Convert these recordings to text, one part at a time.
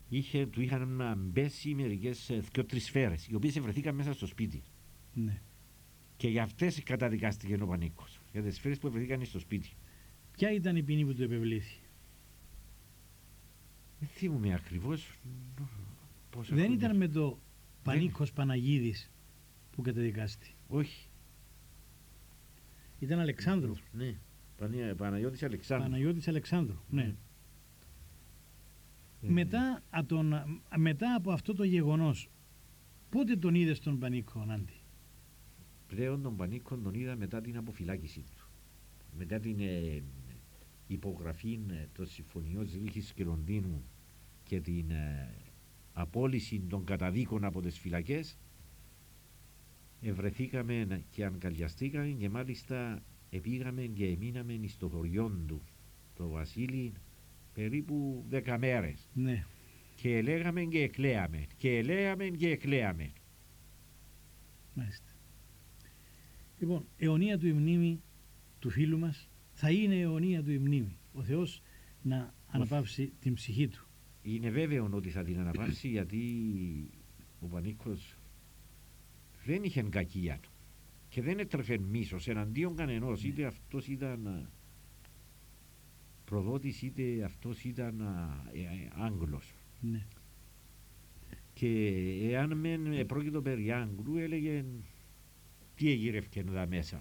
του είχαν να μπέσει μερικές 2-3 σφαίρες, οι οποίες βρεθήκαν μέσα στο σπίτι. Ναι. Και για αυτές καταδικάστηκε ο Πανίκος. Για τις σφαίρες που βρεθήκαν στο σπίτι. Ποια ήταν η ποινή που του επευλήθη? Δεν θυμούμαι ακριβώς. Δεν ήταν με το Πανίκος Παναγίδης που καταδικάστη? Όχι. Ήταν Αλεξάνδρου. Ναι. Παναγιώτης Αλεξάνδρου. Παναγιώτης Αλεξάνδρου, ναι. Μετά από αυτό το γεγονός, πότε τον είδες τον Πανίκο, Νάντι? Πλέον τον Πανίκο τον είδα μετά την αποφυλάκηση του. Μετά την υπογραφή των συμφωνιών Ζήριχης και Λονδίνου και την απόλυση των καταδίκων από τις φυλακές, ευρεθήκαμε και αγκαλιαστήκαμε και μάλιστα πήγαμε και εμείναμε στο χωριό του, το Βασίλη, περίπου 10 μέρες. Ναι. Και λέγαμε και εκλαίαμε, και λέαμε και εκλαίαμε. Μάλιστα. Λοιπόν, αιωνία του η μνήμη του φίλου μας, θα είναι αιωνία του η μνήμη. Ο Θεός να αναπαύσει την ψυχή του. Είναι βέβαιο ότι θα την αναπαύσει, γιατί ο Πανίκος δεν είχε κακία του και δεν έτρεφε μίσος εναντίον κανενός, είτε αυτός ήταν προδότης είτε αυτός ήταν Άγγλος. Ναι. Και εάν μεν πρόκειτο περί Άγγλου, έλεγε τι εγύρευκε εδώ μέσα.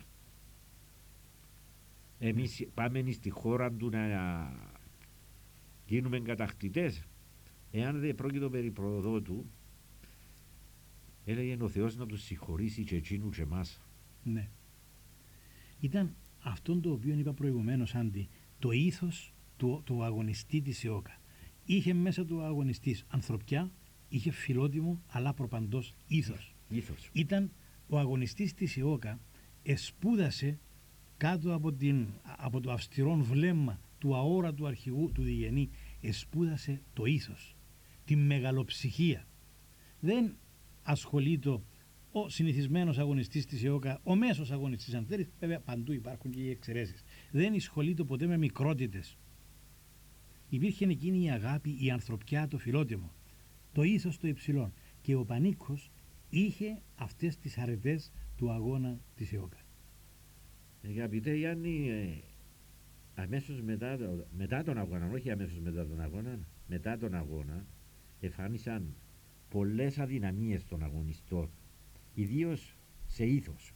Εμείς πάμε στη χώρα του να γίνουμε κατακτητές. Εάν δεν πρόκειτο περί προδότου, έλεγε ο Θεός να τους συγχωρήσει και εκείνου και εμάς. Ναι. Ήταν αυτόν το οποίο είπα προηγουμένως, Άντι, το ήθος του αγωνιστή της ΕΟΚΑ. Είχε μέσα του αγωνιστής ανθρωπιά, είχε φιλότιμο, αλλά προπαντός ήθος. Ήταν ο αγωνιστής της ΕΟΚΑ, εσπούδασε κάτω από το αυστηρό βλέμμα του αόρατου αρχηγού του Διγενή, εσπούδασε το ήθος, τη μεγαλοψυχία. Δεν ασχολείται ο συνηθισμένος αγωνιστής της ΕΟΚΑ, ο μέσος αγωνιστής αν θέλεις, βέβαια παντού υπάρχουν και οι εξαιρέσεις, δεν ασχολείται ποτέ με μικρότητες. Υπήρχε εκείνη η αγάπη, η ανθρωπιά, το φιλότιμο, το ήθος το υψηλό, και ο Πανίκος είχε αυτές τις αρετές του αγώνα της ΕΟΚΑ. Αγαπητέ Γιάννη, αμέσως μετά τον αγώνα, όχι αμέσως μετά τον αγώνα εμφάνισαν πολλές αδυναμίες των αγωνιστών, ιδίως σε ήθος.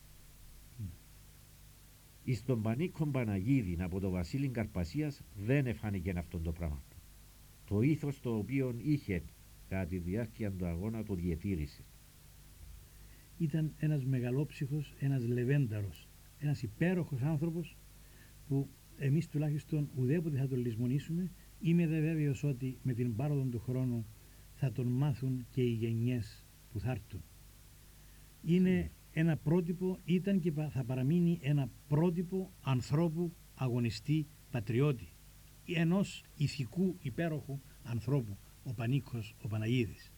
Εις τον Πανίκο Παναγίδη από τον Βασίλη Καρπασίας δεν εφάνηκε αυτό το πράγμα. Το ήθος το οποίο είχε κατά τη διάρκεια του αγώνα το διατήρησε. Ήταν ένας μεγαλόψυχος, ένας λεβένταρος, ένας υπέροχος άνθρωπος που εμείς τουλάχιστον ουδέποτε θα τον λησμονήσουμε. Είμαι δε βέβαιος ότι με την πάροδο του χρόνου θα τον μάθουν και οι γενιές που θα έρθουν. Είναι ένα πρότυπο, ήταν και θα παραμείνει ένα πρότυπο ανθρώπου, αγωνιστή, πατριώτη, ενός ηθικού υπέροχου ανθρώπου, ο Πανίκος ο Παναγίδης.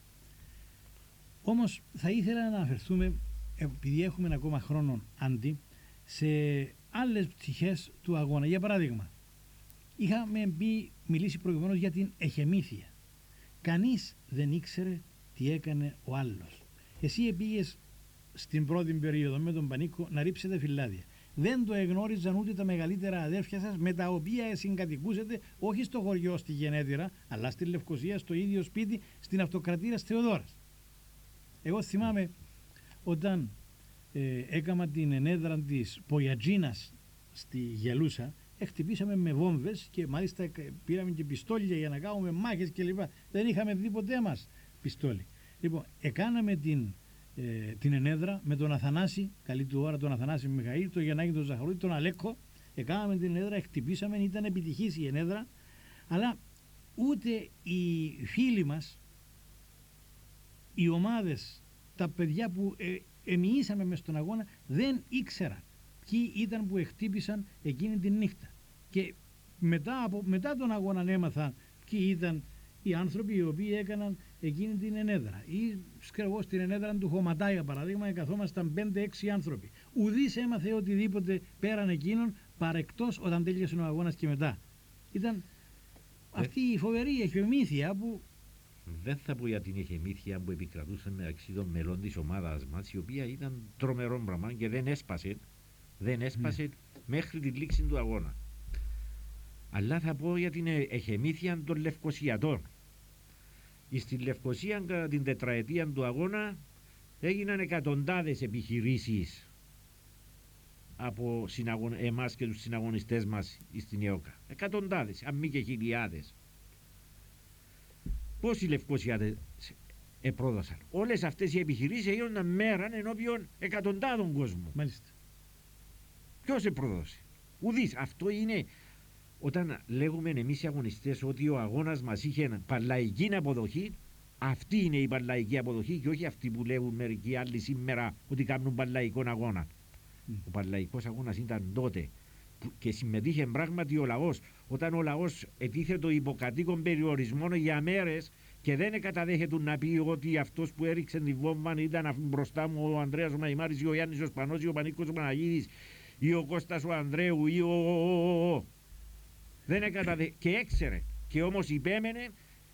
Όμως θα ήθελα να αναφερθούμε, επειδή έχουμε ακόμα χρόνο, Άντι, σε άλλες πτυχές του αγώνα. Για παράδειγμα, είχαμε μιλήσει προηγουμένως για την εχεμήθεια. Κανείς δεν ήξερε τι έκανε ο άλλος. Εσύ πήγες στην πρώτη περίοδο με τον Πανίκο να ρίψετε φυλάδια. Δεν το εγνώριζαν ούτε τα μεγαλύτερα αδέρφια σας, με τα οποία συγκατοικούσετε όχι στο χωριό στη Γενέτειρα, αλλά στη Λευκοσία, στο ίδιο σπίτι, στην αυτοκρατήρα Θεοδόρας. Εγώ θυμάμαι όταν έκαμα την ενέδρα της Πογιατζίνας στη Γελούσα, χτυπήσαμε με βόμβες και μάλιστα πήραμε και πιστόλια για να κάνουμε μάχες κλπ. Δεν είχαμε δει ποτέ μας πιστόλι. Λοιπόν, έκαναμε την ενέδρα με τον Αθανάση, καλή του ώρα τον Αθανάση Μιχαήλ, τον Γιαννάκη τον Ζαχαρούτη, τον Αλέκο. Έκαναμε την ενέδρα, χτυπήσαμε, ήταν επιτυχής η ενέδρα, αλλά ούτε οι φίλοι μας, οι ομάδες, τα παιδιά που εμοιήσαμε μες στον αγώνα δεν ήξεραν ποιοι ήταν που χτύπησαν εκείνη την νύχτα. Και μετά τον αγώνα έμαθαν ποιοι ήταν οι άνθρωποι οι οποίοι έκαναν εκείνη την ενέδρα. Ή σκρεβώ στην ενέδρα του Χωματά, για παράδειγμα, καθόμασταν 5-6 άνθρωποι. Ουδής έμαθε οτιδήποτε πέραν εκείνων, παρεκτός όταν τέλειωσε ο αγώνας και μετά. Ήταν αυτή η φοβερή εχεμήθεια που Δεν θα πω για την εχεμήθεια που επικρατούσε μεταξύ των μελών της ομάδας μας, η οποία ήταν τρομερό πράγμα και δεν έσπασε μέχρι τη λήξη του αγώνα. Αλλά θα πω για την εχεμήθεια των Λευκοσιατών. Στην Λευκοσία κατά την τετραετία του αγώνα έγιναν εκατοντάδες επιχειρήσεις από εμάς και τους συναγωνιστές μας στην ΕΟΚΑ. Εκατοντάδες, αν μη και χιλιάδες. Πώς οι Λευκοσιάτες επρόδωσαν? Όλες αυτές οι επιχειρήσεις έγιναν μέραν ενώπιον εκατοντάδων κόσμου. Μάλιστα. Ποιος επρόδωσε? Ουδής. Αυτό είναι όταν λέγουμε εμείς οι αγωνιστές ότι ο αγώνας μας είχε παλαϊκή αποδοχή. Αυτή είναι η παλαϊκή αποδοχή και όχι αυτή που λέγουν μερικοί άλλοι σήμερα ότι κάνουν παλαϊκό αγώνα. Ο παλαϊκός αγώνας ήταν τότε και συμμετείχε πράγματι ο λαός. Όταν ο λαός ετίθετο υποκατοίκων περιορισμών για μέρες και δεν καταδέχεται να πει ότι αυτός που έριξε τη βόμβα ήταν μπροστά μου ο Ανδρέας ο Μαϊμάρης ή ο Γιάννης ο Σπανός ή ο Πανίκος ο Παναγίδης ή ο Κώστας ο Ανδρέου ή ο. Δεν και έξερε και όμως υπέμενε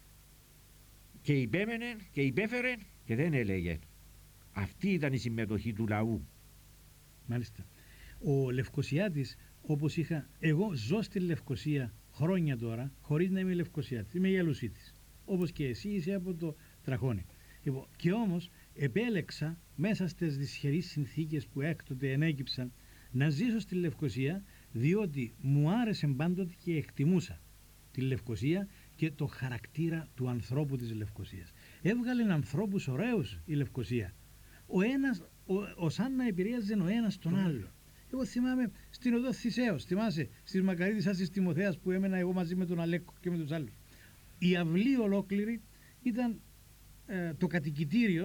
και υπέφερε και δεν έλεγε. Αυτή ήταν η συμμετοχή του λαού. Μάλιστα. Ο Λευκοσιάτης, όπως είχα, εγώ ζω στη Λευκοσία χρόνια τώρα, χωρίς να είμαι Λευκοσιάτης. Είμαι Ιαλουσίτης. Όπως και εσύ είσαι από το Τραχώνη. Και όμως επέλεξα μέσα στις δυσχερείς συνθήκες που έκτοτε ενέκυψαν να ζήσω στη Λευκοσία, διότι μου άρεσε πάντοτε και εκτιμούσα τη Λευκοσία και το χαρακτήρα του ανθρώπου της Λευκοσίας. Έβγαλε ανθρώπους ωραίους η Λευκοσία. Σαν να επηρέαζε ο ένας τον άλλο. Εγώ θυμάμαι στην οδό Θησέως, θυμάσαι, στις Μακαρίτισσας της Τιμοθέας που έμενα εγώ μαζί με τον Αλέκο και με τους άλλους. Η αυλή ολόκληρη ήταν το κατοικητήριο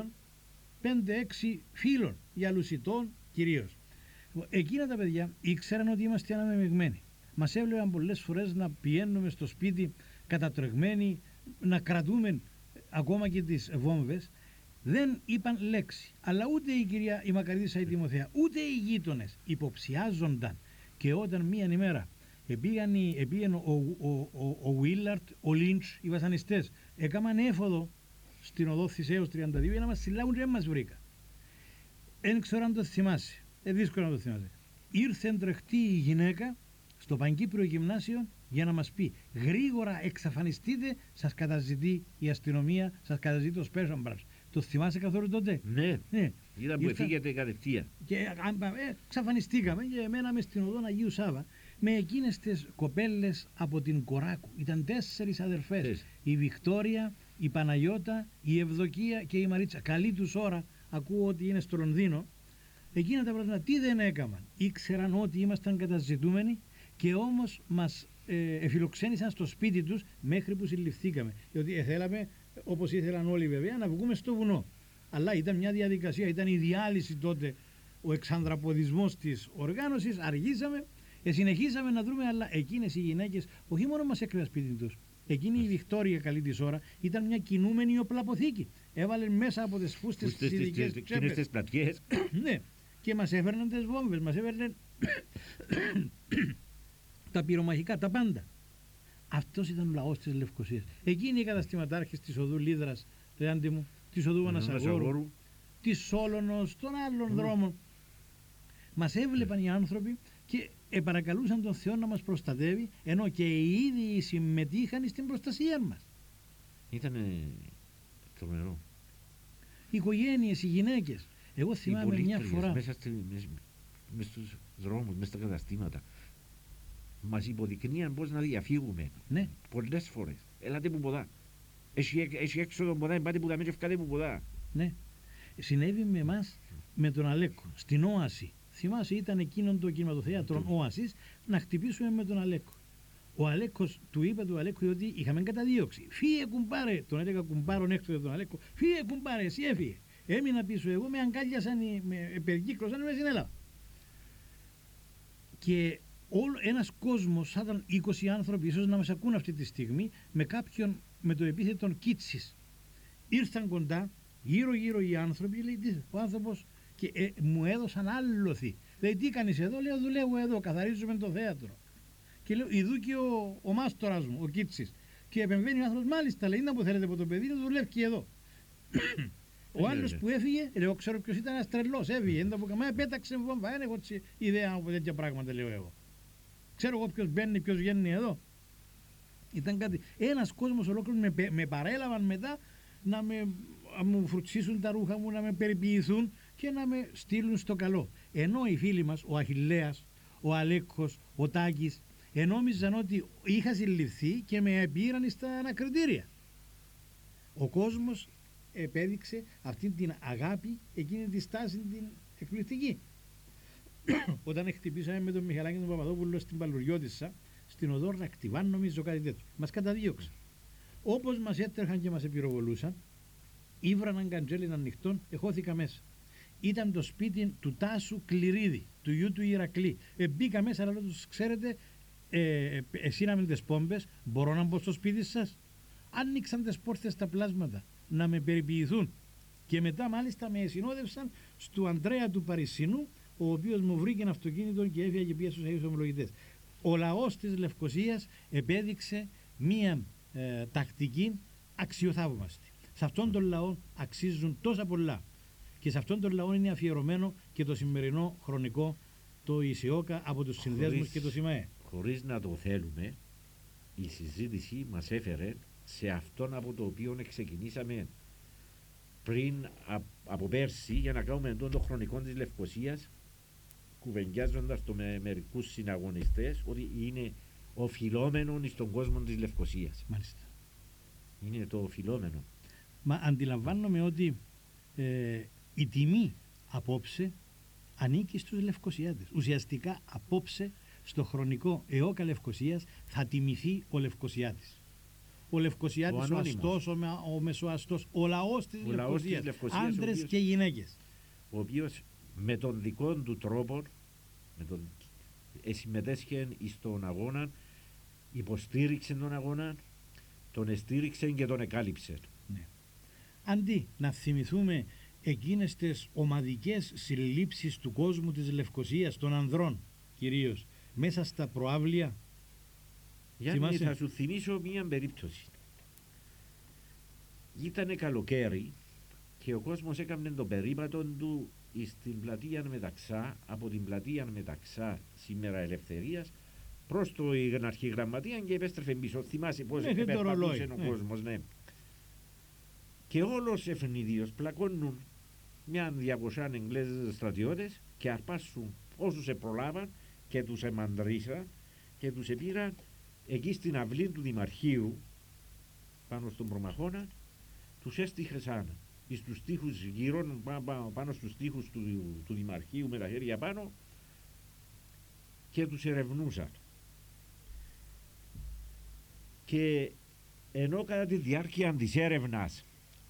5-6 φίλων, Ιαλουσιτών κυρίως. Εκείνα τα παιδιά ήξεραν ότι είμαστε αναμειγμένοι. Μας έβλεπαν πολλές φορές να πηγαίνουμε στο σπίτι κατατρεγμένοι, να κρατούμε ακόμα και τις βόμβες. Δεν είπαν λέξη. Αλλά ούτε η κυρία η Μακαρίτισσα η Τιμοθέα, ούτε οι γείτονες υποψιάζονταν. Και όταν μία ημέρα επήγαινε ο Βίλαρτ, ο Λίντς, οι βασανιστές, έκαναν έφοδο στην οδό Θησέως 32 για να μας συλλάβουν και δεν μας βρήκα. Δεν ξέρω αν το θυμάσαι. Δύσκολο να το θυμάσαι. Ήρθε τρεχτή η γυναίκα στο Πανκύπριο Γυμνάσιο για να μας πει γρήγορα εξαφανιστείτε, σας καταζητεί η αστυνομία, σας καταζητεί το Special Branch. Το θυμάσαι καθόλου τότε? Ναι. Είδα που εφήγεται κατευθείαν. Και εξαφανιστήκαμε και μέναμε στην οδό Αγίου Σάβα με εκείνες τις κοπέλες από την Κοράκου. Ήταν 4 αδερφές. Η Βικτόρια, η Παναγιώτα, η Ευδοκία και η Μαρίτσα. Καλή τους ώρα, ακούω ότι είναι στο Λονδίνο. Εκείνα τα πράγματα τι δεν έκαναν? Ήξεραν ότι ήμασταν καταζητούμενοι και όμως μας εφιλοξένησαν στο σπίτι τους μέχρι που συλληφθήκαμε. Διότι θέλαμε, όπως ήθελαν όλοι βέβαια, να βγούμε στο βουνό. Αλλά ήταν μια διαδικασία, ήταν η διάλυση τότε, ο εξανδραποδισμός της οργάνωσης. Αργήσαμε, συνεχίσαμε να δρούμε, αλλά εκείνες οι γυναίκες όχι μόνο μας έκρυβαν σπίτι τους. Εκείνη η Βικτόρια, καλή της ώρα, ήταν μια κινούμενη οπλαποθήκη. Έβαλε μέσα από τις φούστες τις ειδικές τσέπες. Ναι, και μας έφερναν τις βόμβες, μας έφερναν τα πυρομαχικά, τα πάντα. Αυτός ήταν ο λαός της Λευκοσίας. Εκείνοι οι καταστηματάρχες της οδού Λίδρας, Λεάντη μου, της οδού Ανασαγόρου, της Σόλωνος, των άλλων δρόμων. Μας έβλεπαν οι άνθρωποι και παρακαλούσαν τον Θεό να μας προστατεύει, ενώ και οι ίδιοι συμμετείχαν στην προστασία μας. Ήτανε τρομερό. Οι οικογένειες, οι γυναίκες. Εγώ θυμάμαι μια φορά. Μέσα στους δρόμους, μέσα στα καταστήματα. Μας υποδεικνύαν πώς να διαφύγουμε. Ναι. Πολλές φορές. Έλατε που ποδά. Έχει έξοδο ποδά, πάτε που τα μέσα ευκάτε που ποδά. Ναι. Συνέβη με εμάς με τον Αλέκο στην Όαση. Θυμάσαι, ήταν εκείνον το κινηματοθέατρο Όασης να χτυπήσουμε με τον Αλέκο. Ο Αλέκος του είπε του Αλέκου ότι είχαμε καταδίωξη. Φύγε κουμπάρε, τον έλεγα κουμπάρον έξω για τον Αλέκο. Φύγε κουμπάρε, εσύ έφυγε. Έμεινα πίσω εγώ, με αγκάλιασαν, με περικύκλωσαν, με συνέλαβα. Και ένας κόσμος, σαν ήταν 20 άνθρωποι, ίσως να μας ακούν αυτή τη στιγμή, με κάποιον με το επίθετο Κίτσης. Ήρθαν κοντά, γύρω-γύρω οι άνθρωποι, λέει, ο άνθρωπος, και μου έδωσαν άλοθη. Λέει, τι κάνεις εδώ? Λέω, δουλεύω εδώ, καθαρίζουμε το θέατρο. Και λέω, ειδού και ο μάστορας μου, ο Κίτσης. Και επεμβαίνει ο άνθρωπος, μάλιστα λέει, να που θέλετε από το παιδί, να δουλεύει και εδώ. Ο άλλος που έφυγε, εγώ ξέρω ποιος ήταν, ένας τρελός, έφυγε, δεν τα πω καμία, πέταξε βόμβα, δεν έχω ιδέα από τέτοια πράγματα, λέω εγώ. Ξέρω εγώ ποιος μπαίνει, ποιος βγαίνει εδώ. Ήταν κάτι. Ένας κόσμος ολόκληρος με παρέλαβαν μετά να μου φρουτσίσουν τα ρούχα μου, να με περιποιηθούν και να με στείλουν στο καλό. Ενώ οι φίλοι μας, ο Αχιλλέας, ο Αλέκος, ο Τάκης, ενόμιζαν ότι είχα συλληφθεί και με πήραν στα ανακριτήρια. Ο κόσμος επέδειξε αυτή την αγάπη, εκείνη τη στάση την εκπληκτική. Όταν χτυπήσαμε με τον Μιχαλάκη τον Παπαδόπουλο στην Παλουριώτισσα, στην οδό Ρακτιβάν, νομίζω κάτι τέτοιο, μας καταδίωξαν. Όπως μας έτρεχαν και μας επιροβολούσαν, ήβραναν καντζέλιν ανοιχτών, εχώθηκα μέσα. Ήταν το σπίτι του Τάσου Κληρίδη, του γιου του Ηρακλή. Μπήκα μέσα, αλλά τους ξέρετε, εσύναμε τις πόμπες, μπορώ να μπω στο σπίτι σας. Άνοιξαν τις πόρτες στα πλάσματα, να με περιποιηθούν. Και μετά μάλιστα με συνόδευσαν στο Αντρέα του Παρισινού, ο οποίος μου βρήκε ένα αυτοκίνητο και έφυγε και πήγε στους Αγίους Ομολογητές. Ο λαός της Λευκωσίας επέδειξε μία τακτική αξιοθαύμαστη. Σε αυτόν τον λαό αξίζουν τόσα πολλά. Και σε αυτόν τον λαό είναι αφιερωμένο και το σημερινό χρονικό, το ΙΣΙΟΚΑ από τους συνδέσμους και το ΣΥΜΑΕ. Χωρίς να το θέλουμε, η συζήτηση μας έφερε σε αυτόν από το οποίο ξεκινήσαμε πριν από πέρσι, για να κάνουμε εντός των χρονικών της Λευκωσίας, κουβεντιάζοντας το με μερικούς συναγωνιστές, ότι είναι οφειλόμενο στον κόσμο της Λευκωσίας. Μάλιστα. Είναι το οφειλόμενο. Μα αντιλαμβάνομαι ότι η τιμή απόψε ανήκει στους Λευκωσιάτες. Ουσιαστικά απόψε στο χρονικό ΕΟΚΑ Λευκωσίας θα τιμηθεί ο Λευκωσιάτης. Ο Λευκωσιάτης, ο αστός, ο μεσοαστός, ο λαός της Λευκωσίας, άντρες και γυναίκες. Ο οποίος με τον δικό του τρόπο συμμετέσχε στον αγώνα, υποστήριξε τον αγώνα, τον εστήριξε και τον εκάλυψε. Ναι. Αντί να θυμηθούμε εκείνες τις ομαδικές συλλήψεις του κόσμου της Λευκωσίας, των ανδρών κυρίως, μέσα στα προάβλια. Γιάννη, θα σου θυμίσω μία περίπτωση. Ήτανε καλοκαίρι και ο κόσμος έκανε τον περίπατο του στην πλατεία Μεταξά, από την πλατεία Μεταξά σήμερα Ελευθερίας προς το Αρχηγραμματεία και επέστρεφε πίσω. Θυμάσαι πώς περπατούσε ο κόσμος, ναι. Και όλος ευνηδίως πλακώνουν μια 200 Εγγλέζες στρατιώτες και αρπάσουν όσους προλάβαν και τους εμαντρίσαν και τους επήραν εκεί στην αυλή του Δημαρχείου πάνω στον Προμαχώνα, τους έστιχεσαν στους τοίχους γύρω, πάνω στους τοίχους του Δημαρχείου με τα χέρια πάνω και τους ερευνούσαν. Και ενώ κατά τη διάρκεια της έρευνας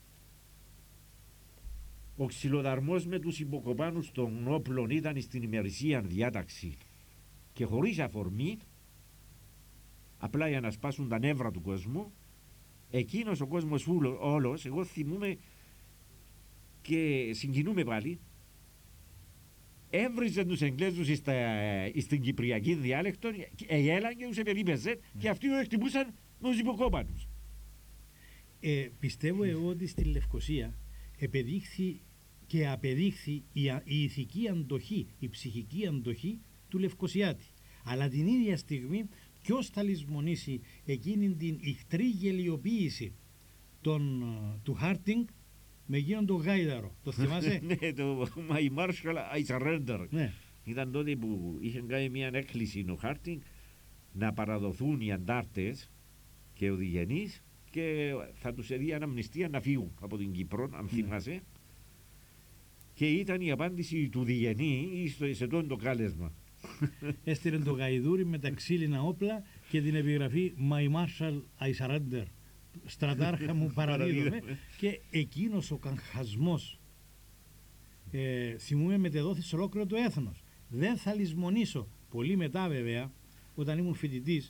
ο ξυλοδαρμός με τους υποκοπάνους των όπλων ήταν στην ημερησία διάταξη και χωρίς αφορμή, απλά για να σπάσουν τα νεύρα του κόσμου, εκείνος ο κόσμος όλος, εγώ θυμούμαι και συγκινούμε πάλι, έβριζε τους Εγγλέζους στην κυπριακή διάλεκτο, έλαν και τους επερίπαιζε και αυτοί τους χτυπούσαν με τους υποκόπανους. Πιστεύω εγώ ότι στη Λευκωσία επεδείχθη και απεδείχθη η ηθική αντοχή, η ψυχική αντοχή του Λευκωσιάτη. Αλλά την ίδια στιγμή ποιος θα λησμονήσει εκείνη την ηχτρή γελιοποίηση του Χάρτινγκ με εκείνον τον Γάιδαρο. Το θυμάσαι? Ναι, το My Marshall I Surrender. Ναι. Ήταν τότε που είχε κάνει μια έκκληση ο Χάρτινγκ να παραδοθούν οι αντάρτες και οδηγενείς και θα τους έδει αναμνηστία να φύγουν από την Κύπρο, αν θυμάσαι. Και ήταν η απάντηση του διγενή σε το κάλεσμα. Έστειλε το γαϊδούρι με τα ξύλινα όπλα και την επιγραφή My Marshal I Surrender. Στρατάρχα μου παραδίδομαι. Και εκείνος ο καγχασμός θυμούμε μετεδόθη σε ολόκληρο το έθνος. Δεν θα λησμονήσω. Πολύ μετά βέβαια, όταν ήμουν φοιτητής,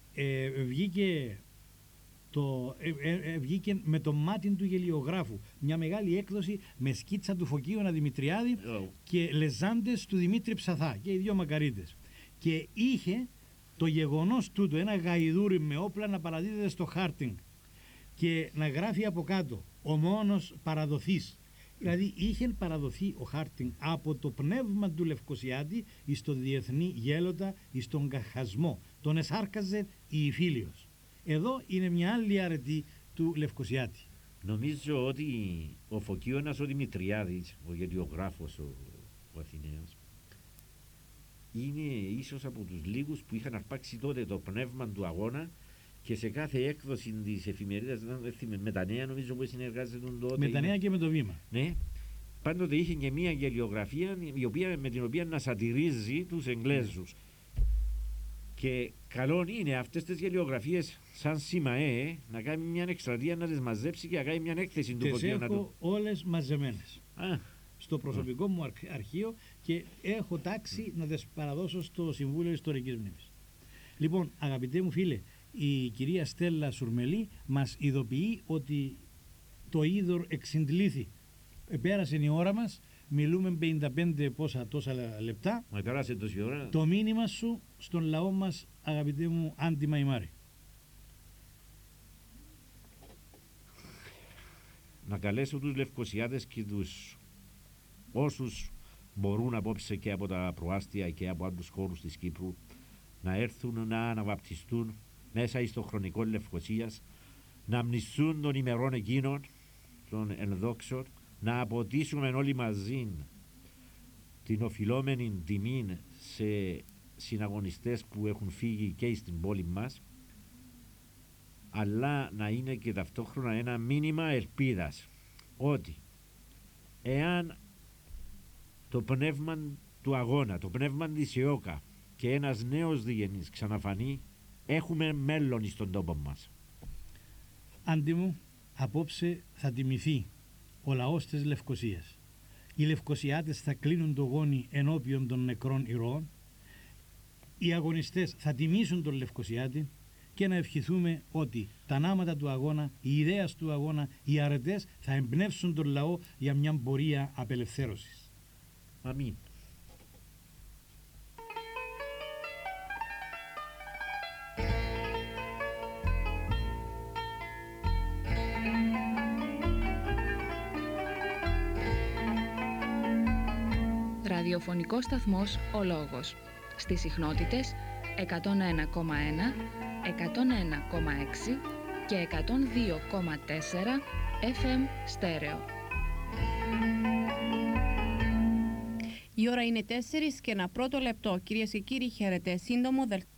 βγήκε με το μάτι του γελιογράφου μια μεγάλη έκδοση με σκίτσα του Φωκίωνα Δημητριάδη και λεζάντες του Δημήτρη Ψαθά και οι δύο μακαρίτες, και είχε το γεγονός τούτο, ένα γαϊδούρι με όπλα να παραδίδεται στο Χάρτινγκ και να γράφει από κάτω ο μόνος παραδοθής. Δηλαδή είχε παραδοθεί ο Χάρτινγκ από το πνεύμα του Λευκοσιάτη εις το διεθνή γέλοτα, εις τον καχασμό. Τον εσάρκαζε η Ιφίλιος. Εδώ είναι μια άλλη αρετή του Λευκοσιάτη. Νομίζω ότι ο Φωκίωνας ο Δημητριάδης, ο γελιογράφος ο Αθηναίος, είναι ίσως από τους λίγους που είχαν αρπάξει τότε το πνεύμα του αγώνα και σε κάθε έκδοση της εφημερίδας, με τα νέα νομίζω που συνεργάζεται τότε. Με τα νέα και με το Βήμα. Ναι. Πάντοτε είχε και μια γελιογραφία με την οποία να σατυρίζει τους Εγγλέζους. Και καλό είναι αυτές τις γελιογραφίες σαν ΣΥΜΑΕ να κάνει μια εκστρατεία, να τις μαζέψει και να κάνει μια έκθεση του Φωκίωνα. Τις έχω όλες μαζεμένες Α, στο προσωπικό μου αρχείο και έχω τάξει να τις παραδώσω στο Συμβούλιο Ιστορικής Μνήμης. Λοιπόν, αγαπητέ μου φίλε, η κυρία Στέλλα Σουρμελή μας ειδοποιεί ότι το είδωρ εξυντλήθη. Πέρασε η ώρα μας, μιλούμε 55 τόσα λεπτά. μα πέρασε τόση ώρα. Το μήνυμα σου στον λαό μας, αγαπητέ μου Άντι Μαϊμάρη. Να καλέσω τους Λευκοσιάτες και τους όσους μπορούν απόψε και από τα προάστια και από άλλους χώρους της Κύπρου να έρθουν να αναβαπτιστούν μέσα στο χρονικό Λευκοσίας, να μνηστούν των ημερών εκείνων των ενδόξων, να αποτίσουμε όλοι μαζί την οφειλόμενη τιμή σε συναγωνιστές που έχουν φύγει και στην πόλη μας, αλλά να είναι και ταυτόχρονα ένα μήνυμα ελπίδας ότι εάν το πνεύμα του αγώνα, το πνεύμα της ΕΟΚΑ και ένας νέος διγενής ξαναφανεί, έχουμε μέλλον στον τόπο μας. Άντι μου, απόψε θα τιμηθεί ο λαός της Λευκοσίας. Οι Λευκοσιάτες θα κλείνουν το γόνι ενώπιον των νεκρών ηρώων. Οι αγωνιστές θα τιμήσουν τον Λευκοσιάτη και να ευχηθούμε ότι τα νάματα του αγώνα, οι ιδέες του αγώνα, οι αρετές θα εμπνεύσουν τον λαό για μια πορεία απελευθέρωσης. Αμήν. Ραδιοφωνικός σταθμός Ο Λόγος. Στις συχνότητες 101,1, 101,6 και 102,4 FM στέρεο. Η ώρα είναι 4 και ένα πρώτο λεπτό. Κυρίες και κύριοι, χαίρετε. Σύντομο δελτίο.